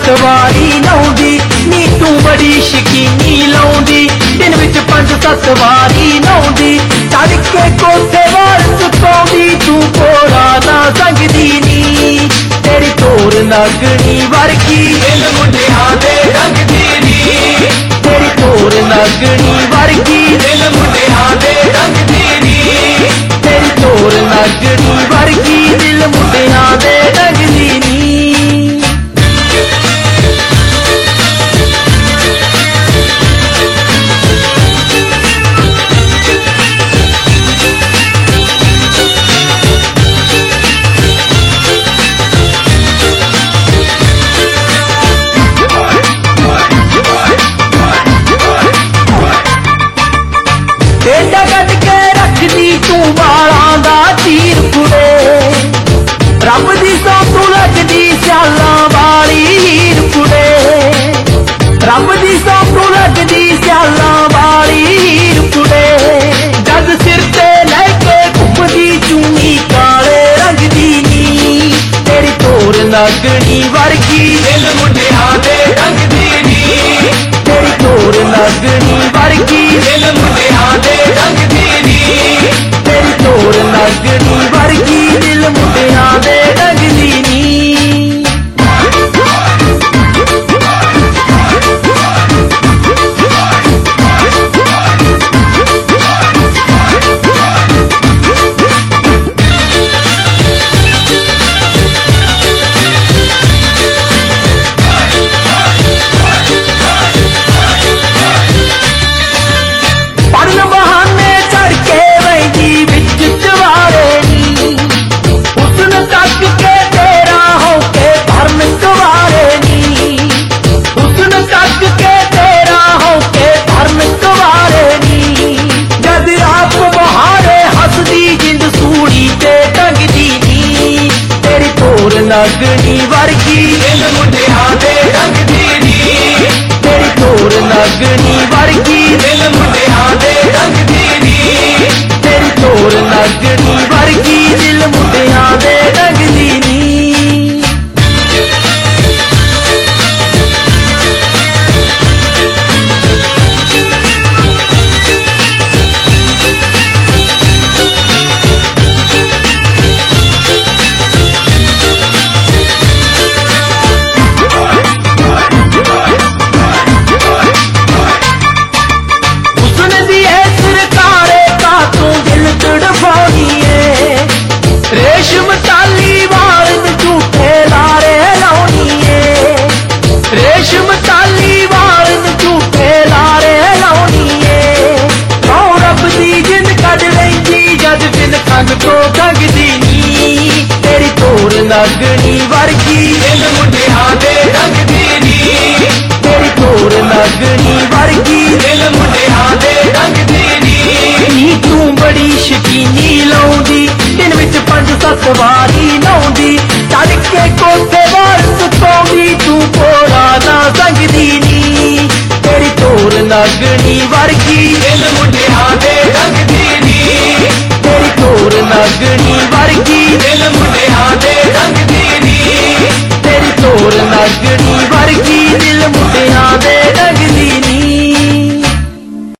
वारी लाउंदी नी तू बड़ी शकीनी लाउंदी दिन विच 5-7 वारी लाउंदी चढ़ के कोठे वाल सुकाउंदी तू कोड़ा ना संगदी नी तेरी तोर लगनी वर्गी दिल मुंडियां दे रंगदी नी तेरी तोर लगनी वर्गी दिल मुंडियां दे रंगदी नी तेरी तोर लगनी वर्गी दिल मुंडियां दे रंगदी नी टेढ़ा कट के रखदी तू वालां दा तीर कुड़े रब दी सौ तू लगदी स्यालां वाली हीर कुड़े रब दी सौ तू लगदी स्यालां वाली हीर कुड़े जद सिर ते लैके घुमदी चूनी काले रंग दी नी तेरी तोर लगनी वर्गी दिल मुंडियां दे रंग दी नी तेरी तोर लगनी वर्गी दिल मुंडियां दे रंग दी नी तेरी तोर लगनी वर्गी दिल मुंडियां दे रंग दी नी पढ़न बहाने चढ़ के वही बिच चवारे नी हुस्न तक के तेरा होके भरन कुवारे नी हुस्न तक के तेरा होके भरन कुवारे नी जद आप बहारे हसदी जिंद सूड़ी ते टंगदी नी तेरी तोर लगनी वर्गी दिल मुंडियां दे रंगदी नी तेरी तोर लगनी वर्गी दिल मुंडियां दे रंगदी नी तेरी तोर लगनी वर्गी दिल मुंडियां दे रंगदी नी हुस्न दी है सरकारे का तू दिल तड़फानी है रेशम ताली वाल न झूठे लारे लाउनी है रेशम ताली वाल न झूठे लारे लाउनी है कौ रब दी जिंद कद लैंदी जद बिन खंग तो खंगदी नी तेरी तोर लगनी वर्गी दिल मुंडियां दे रंगदी नी तेरी तोर लगनी वर्गी दिल मुंडियां दे रंगदी नी तू बड़ी शकीनी लाउंदी दिन विच 5-7 वारी लाउंदी चढ़ के कोठे वाल सुकाउंदी तू कोड़ा ना संगदी नी तेरी तोर लगनी वर्गी दिल मुंडियां दे रंगदी नी तेरी तोर लगनी वर्गी दिल मुंडियां दे रंगदी नी तेरी तोर लगनी